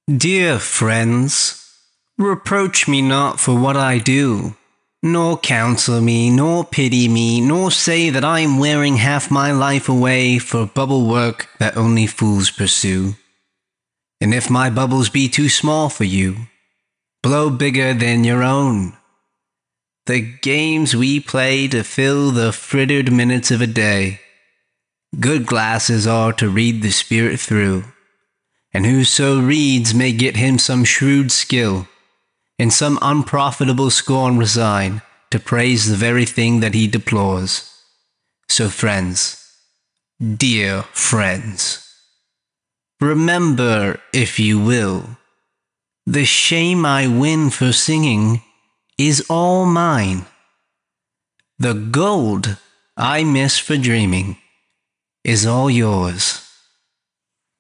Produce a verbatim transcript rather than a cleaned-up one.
Dear friends, reproach me not for what I do, nor counsel me, nor pity me, nor say that I am wearing half my life away for bubble work that only fools pursue. And if my bubbles be too small for you, blow bigger than your own. The games we play to fill the frittered minutes of a day, good glasses are to read the spirit through. And whoso reads may get him some shrewd skill, in some unprofitable scorn resign, to praise the very thing that he deplores. So friends, dear friends, remember, if you will, the shame I win for singing is all mine. The gold I miss for dreaming is all yours.